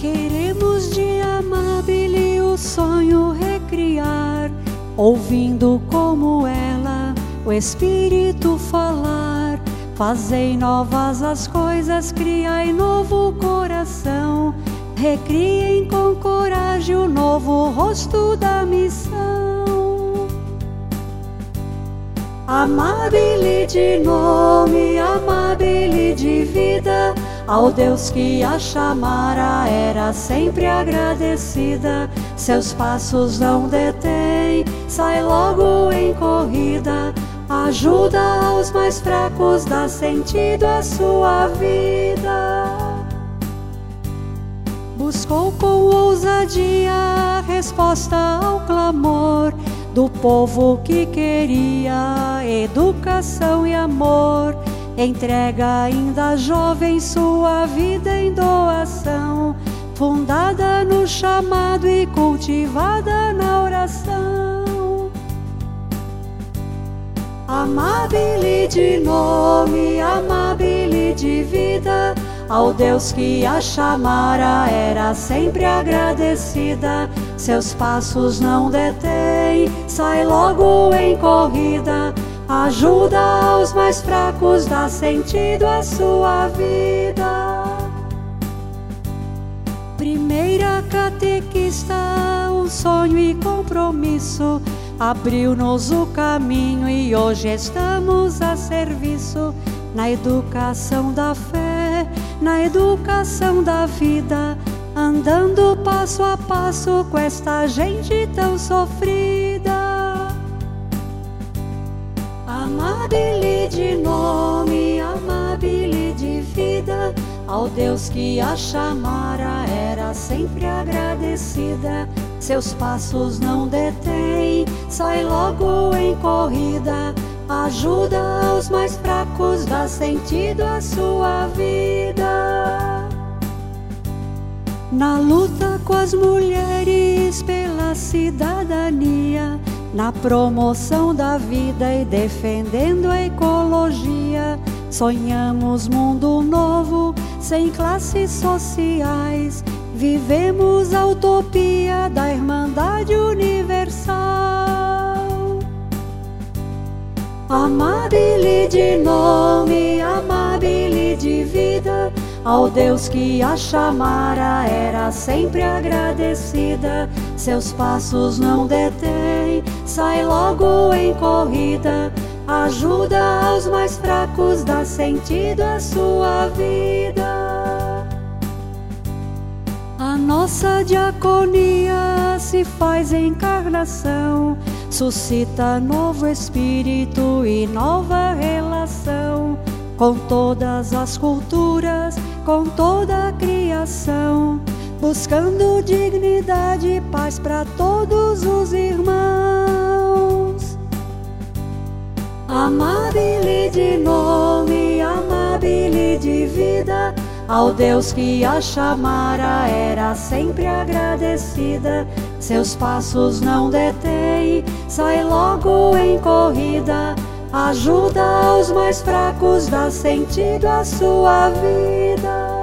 Queremos de Amabile o sonho recriar, ouvindo como ela o Espírito falar. Fazei novas as coisas, criai novo coração, recriem com coragem o novo rosto da missão. Amabile de nome, Amabile de vida, ao Deus que a chamara era sempre agradecida. Seus passos não detém, sai logo em corrida, ajuda aos mais fracos, dá sentido à sua vida. Buscou com ousadia a resposta ao clamor do povo que queria educação e amor. Entrega ainda jovem sua vida em doação, fundada no chamado e cultivada na oração. Amabile de nome, Amabile de vida, ao Deus que a chamara era sempre agradecida. Seus passos não detém, sai logo em corrida, ajuda aos mais fracos, dá sentido à sua vida. Primeira catequista, um sonho e compromisso, abriu-nos o caminho e hoje estamos a serviço, na educação da fé, na educação da vida, andando passo a passo com esta gente tão sofrida. Amabile de nome, Amabile de vida, ao Deus que a chamara era sempre agradecida. Seus passos não detém, sai logo em corrida, ajuda aos mais fracos, dá sentido à sua vida. Na luta com as mulheres pela cidadania, na promoção da vida e defendendo a ecologia, sonhamos mundo novo, sem classes sociais, vivemos a utopia da irmandade universal. Amabile de nome, Amabile de vida, ao Deus que a chamara era sempre agradecida. Seus passos não detém, sai logo em corrida, ajuda aos mais fracos, dá sentido à sua vida. A nossa diaconia se faz encarnação, suscita novo espírito e nova relação, com todas as culturas, com toda a criação, buscando dignidade e paz para todos os irmãos. Amabile de nome, Amabile de vida, ao Deus que a chamara era sempre agradecida. Seus passos não detém, sai logo em corrida, ajuda aos mais fracos, dá sentido à sua vida.